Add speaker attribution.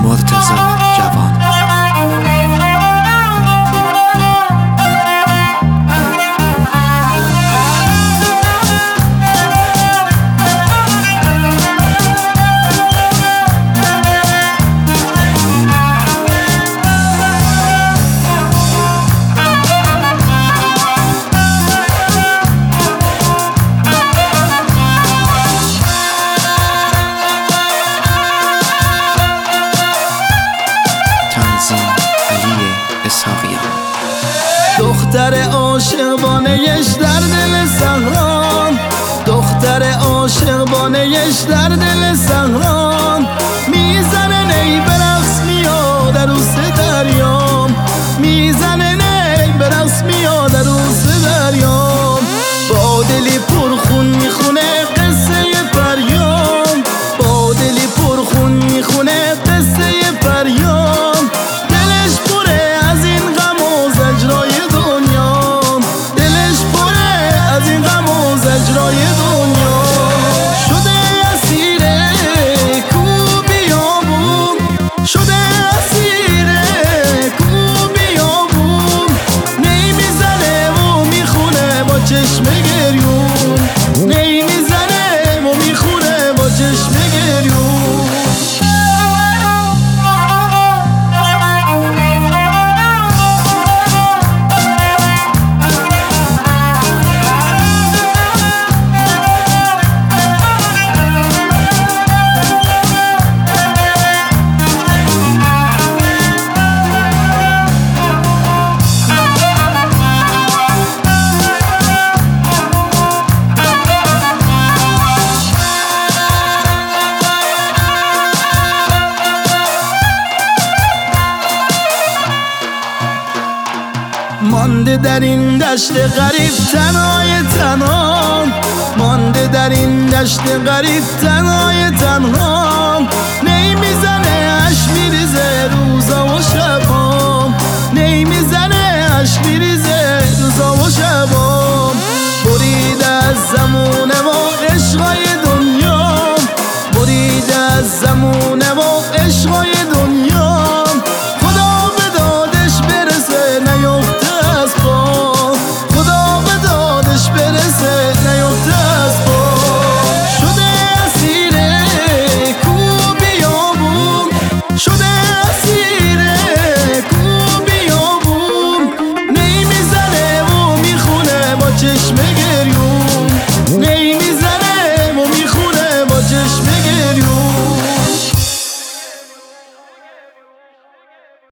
Speaker 1: مرتضی جوان.
Speaker 2: دختر عاشقانه‌اش در دل صحران، دختر عاشقانه‌اش در دل صحران، میزنه نی به رقص میاد عروس دریام، میزنه نی به رقص میاد عروس دریام، با دلی پرخون میخونه قصه فریام، با دلی پرخون میخونه قصه فریام، دلش پره از این غم و زجرای دنیا، دلش پره از این غم و زجرای دنیا، شده اسیر کو بیابون، شده اسیر کو بیابون، نی میزنه و میخونه با چشم گریون، نی میزنه و میخونه با چشم گریون. مانده در این دشت غریب تنهای تنها، مانده در این دشت غریب تنهای تنها،